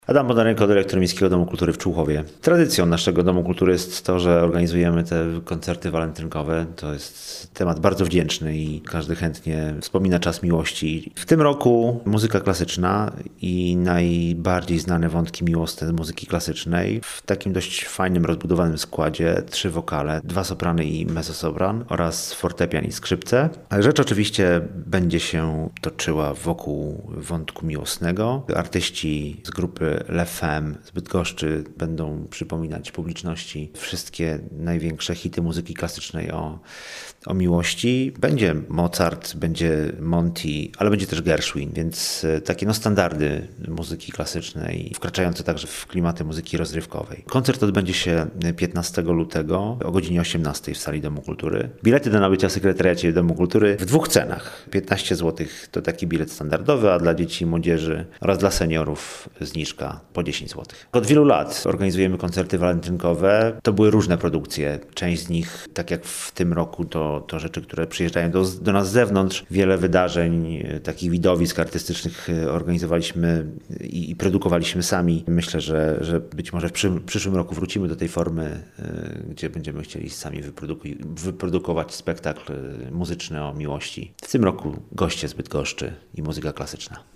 Adam Bonarenko, dyrektor Miejskiego Domu Kultury w Człuchowie. Tradycją naszego Domu Kultury jest to, że organizujemy te koncerty walentynkowe. To jest temat bardzo wdzięczny i każdy chętnie wspomina czas miłości. W tym roku muzyka klasyczna i najbardziej znane wątki miłosne muzyki klasycznej w takim dość fajnym, rozbudowanym składzie. 3 wokale, 2 soprany i mezzosopran oraz fortepian i skrzypce. Rzecz oczywiście będzie się toczyła wokół wątku miłosnego. Artyści z grupy Le Femme z Bydgoszczy będą przypominać publiczności wszystkie największe hity muzyki klasycznej o miłości. Będzie Mozart, będzie Monty, ale będzie też Gershwin, więc takie standardy muzyki klasycznej, wkraczające także w klimaty muzyki rozrywkowej. Koncert odbędzie się 15 lutego o godzinie 18 w sali Domu Kultury. Bilety do nabycia w sekretariacie Domu Kultury w 2 cenach. 15 zł to taki bilet standardowy, a dla dzieci i młodzieży oraz dla seniorów zniżka po 10 zł. Od wielu lat organizujemy koncerty walentynkowe. To były różne produkcje. Część z nich, tak jak w tym roku, to rzeczy, które przyjeżdżają do nas z zewnątrz. Wiele wydarzeń, takich widowisk artystycznych organizowaliśmy i produkowaliśmy sami. Myślę, że być może w przyszłym roku wrócimy do tej formy, gdzie będziemy chcieli sami wyprodukować spektakl muzyczny o miłości. W tym roku goście z Bydgoszczy i muzyka klasyczna.